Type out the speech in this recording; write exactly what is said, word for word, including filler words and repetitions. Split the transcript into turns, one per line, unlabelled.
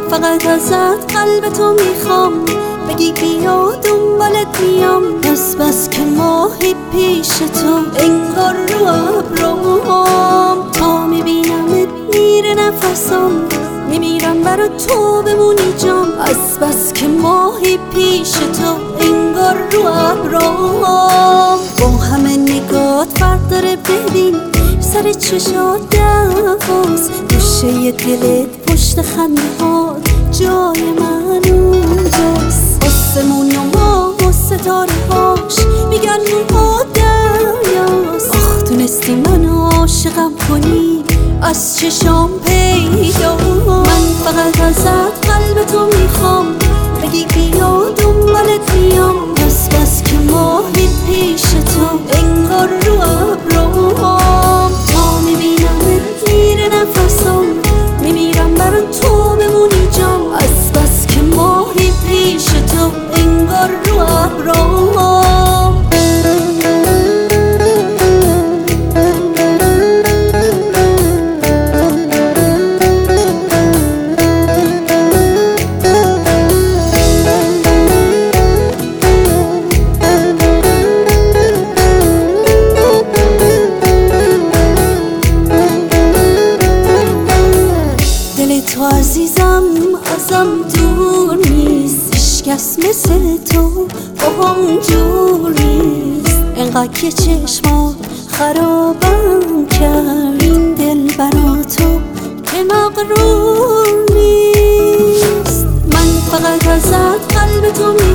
فقط ازت قلب تو میخوام، بگی بیا دنبالت میام. بس بس که ماهی پیش تو انگار رو ابروام، تا میبینمت میره نفسم، میمیرم برا تو بمونی جام. از بس که ماهی پیش تو انگار رو ابروام. با همه نگات فرق داره ببین، سر چشات دواست، گوشه دلت پشت خنده هات جای من اونجاست. آسمون و ماه و ستاره هاش میگن نوها دریاست. آخ تونستی منو عاشقم کنی از چشام پیدا. من فقط ازت قلب تو میخوام، بگی بیا دنبالت میام. بس بس که ماهی پیش تو انگار رو ابروام، تا میبینمت میره نفسم، میمیرم برا تو بمونی جام. از بس که ماهی پیش تو انگار رو ابروام. تو عزیزم ازم دور نیست، هیچکس مثل تو با هم جور نیست. انقدر که چشمات خرابم کرد این دل برا تو که مغرور نیست. من فقط ازت قلب تو